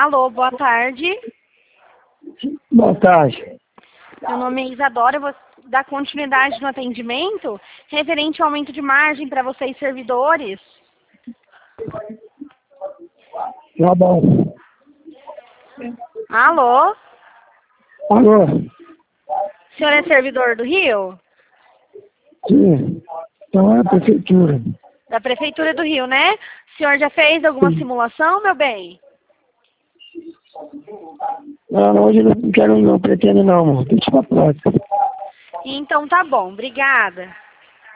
Alô, boa tarde. Boa tarde. Meu nome é Isadora, eu vou dar continuidade no atendimento referente ao aumento de margem para vocês servidores. Tá bom. Alô? Alô? O senhor é servidor do Rio? Sim. Então é a prefeitura. Da Prefeitura do Rio, né? O senhor já fez alguma simulação, meu bem? Não, hoje não quero não, pretendo não, amor. Deixa pra próxima. Então tá bom, obrigada.